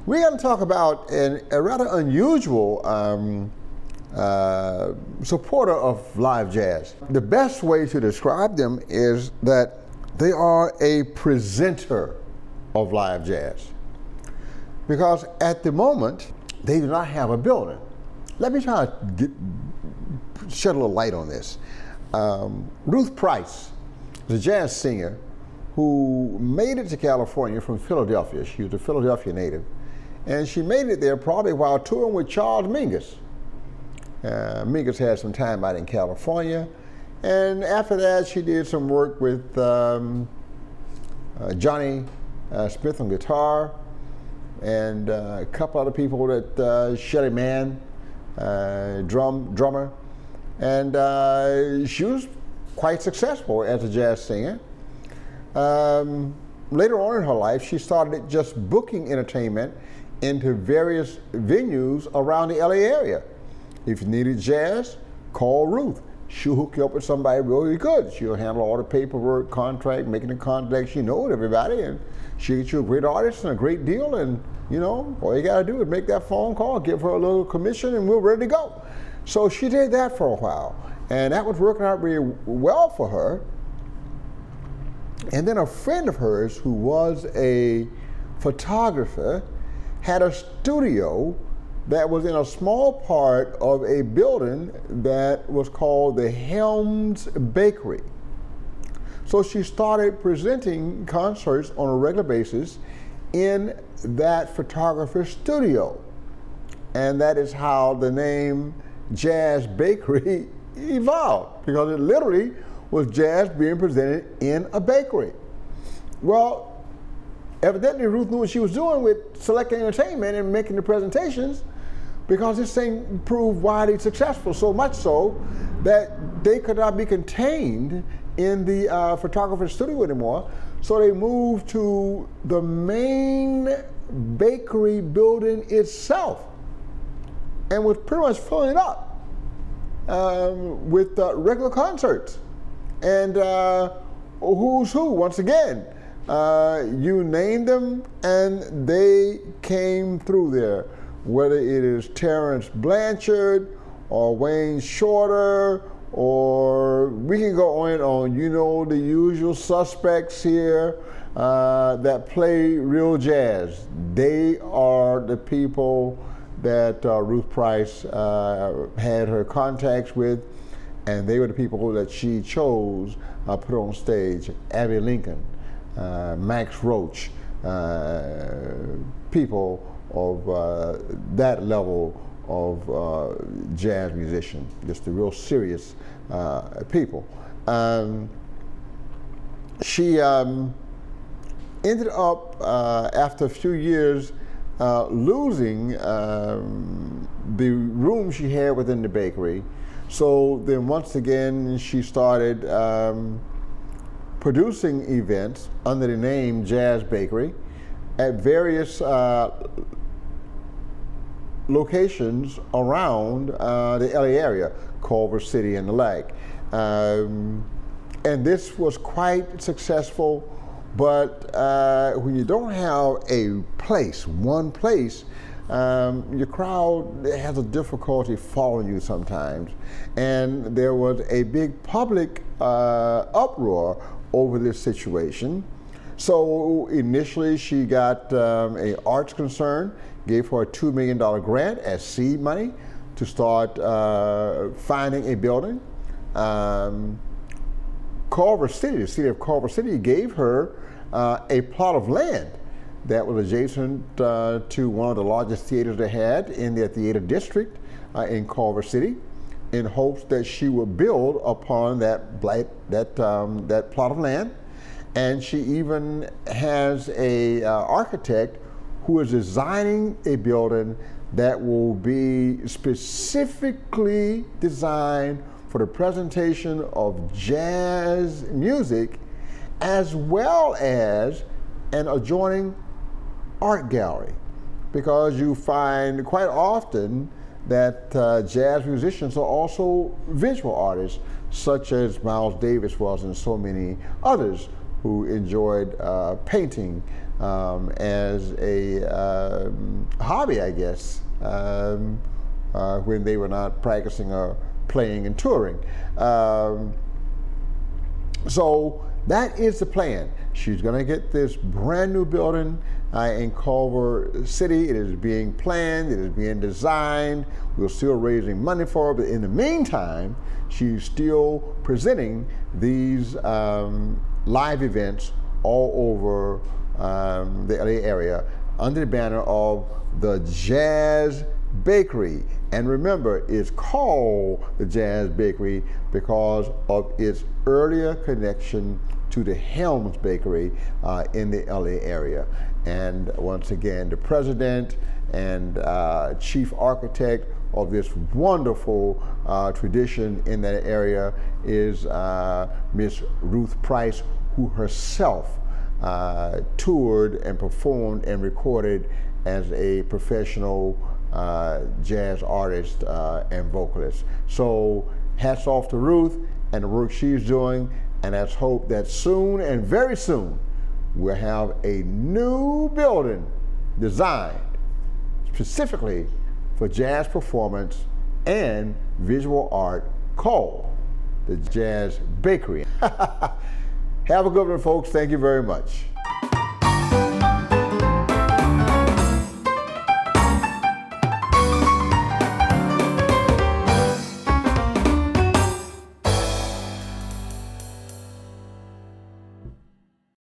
We're going to talk about a rather unusual supporter of live jazz. The best way to describe them is that they are a presenter of live jazz. Because at the moment, they do not have a building. Let me try to shed a little light on this. Ruth Price is a jazz singer who made it to California from Philadelphia. She was a Philadelphia native. And she made it there probably while touring with Charles Mingus. Mingus had some time out in California. And after that, she did some work with Johnny Smith on guitar, and a couple other people that Shelly Manne, drummer. And she was quite successful as a jazz singer. Later on in her life, she started just booking entertainment into various venues around the LA area. If you needed jazz, call Ruth. She'll hook you up with somebody really good. She'll handle all the paperwork, contract, making the contacts. She knows everybody, and she'll get you a great artist and a great deal. And you know, all you gotta do is make that phone call, give her a little commission, and we're ready to go. So she did that for a while, and that was working out really well for her. And then a friend of hers, who was a photographer, had a studio that was in a small part of a building that was called the Helms Bakery. So she started presenting concerts on a regular basis in that photographer's studio. And that is how the name Jazz Bakery evolved, because it literally was jazz being presented in a bakery. Well, evidently Ruth knew what she was doing with selecting entertainment and making the presentations, because this thing proved widely successful, so much so that they could not be contained in the photographer's studio anymore. So they moved to the main bakery building itself and was pretty much filling it up with regular concerts. And who's who, once again, you name them and they came through there. Whether it is Terrence Blanchard or Wayne Shorter, or we can go on and on. You know, the usual suspects here that play real jazz. They are the people that Ruth Price had her contacts with, and they were the people that she chose put on stage. Abbey Lincoln, Max Roach, people of that level of jazz musician, just the real serious people. She ended up, after a few years, losing the room she had within the bakery. So then once again, she started producing events under the name Jazz Bakery at various locations around the LA area, Culver City and the like. And this was quite successful, but when you don't have a place, one place, your crowd has a difficulty following you sometimes. And there was a big public uproar over this situation. So initially she got an arts concern, gave her a $2 million grant as seed money to start finding a building. Culver City, the city of Culver City, gave her a plot of land that was adjacent to one of the largest theaters they had in their theater district in Culver City, in hopes that she would build upon that plot of land. And she even has a architect who is designing a building that will be specifically designed for the presentation of jazz music, as well as an adjoining art gallery. Because you find quite often that jazz musicians are also visual artists, such as Miles Davis was and so many others who enjoyed painting as a hobby, I guess, when they were not practicing or playing and touring. So that is the plan. She's going to get this brand new building in Culver City. It is being planned, it is being designed. We're still raising money for it, but in the meantime, she's still presenting these live events all over the LA area under the banner of the Jazz Bakery. And remember, it's called the Jazz Bakery because of its earlier connection to the Helms Bakery in the LA area. And once again, the president and chief architect of this wonderful tradition in that area is Miss Ruth Price, who herself toured and performed and recorded as a professional jazz artist and vocalist. So hats off to Ruth and the work she's doing, and let's hope that soon, and very soon, we'll have a new building designed specifically for jazz performance and visual art called the Jazz Bakery. Have a good one, folks. Thank you very much.